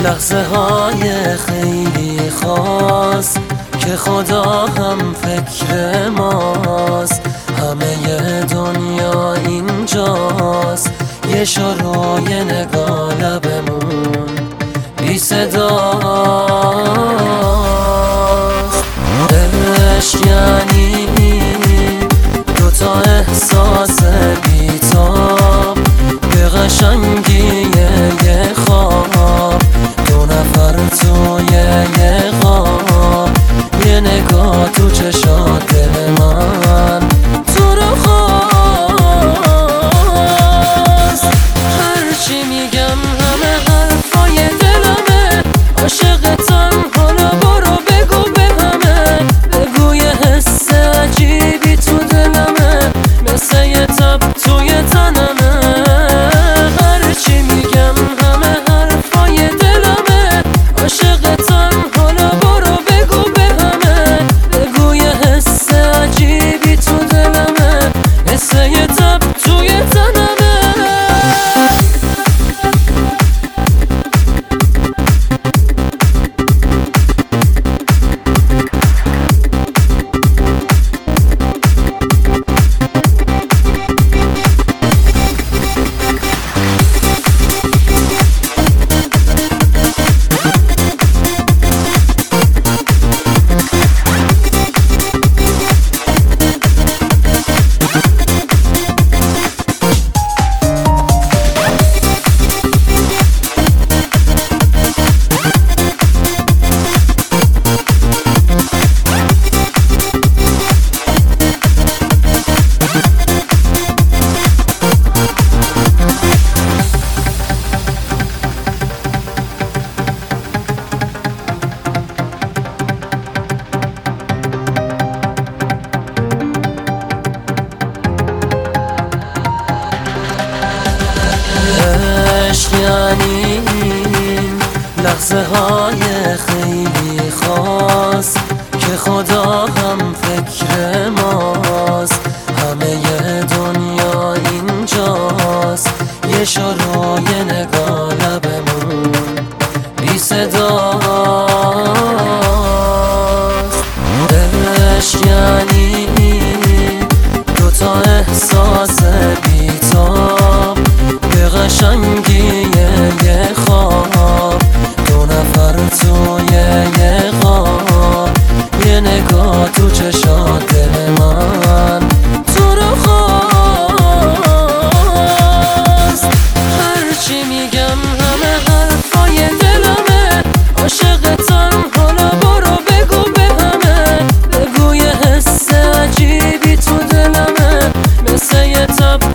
لحظه های خیلی خاص که خدا هم فکر ماست، همه دنیا اینجاست، یه شروع یه نگاه لبمون بی صداست. عشق یعنی دوتا احساس بی‌تاب، به قشنگی یه خواب، دو نفر توی یه خواب، یه نگاه تو چشات دل من تو رو خواست. هرچی میگم همه حرفای دلمه، عاشقتم حالا برو بگو به همه، بگو یه حس عجیبی تو دلمه، مثل یه تب توی تنمه. هرچی میگم همه حرفای دلمه، عاشقتم حالا برو بگو به همه، بگو یه حس عجیبی تو دلمه، مثل یه تب توی تنمه. عشق یعنی لحظه های خیلی خاص که خدا هم فکر ماست، همه دنیا اینجاست، یه شروع یه نگاه لبمون بی صداست. عشق یعنی دوتا احساس بی‌تاب، به قشنگی یه خواب، دو نفر توی یه خواب، یه نگاه تو چشات دل من تو رو خواست. هرچی میگم همه حرفای دلمه، عاشقتم حالا برو بگو به همه، بگو یه حس عجیبی تو دلمه، مثل یه تب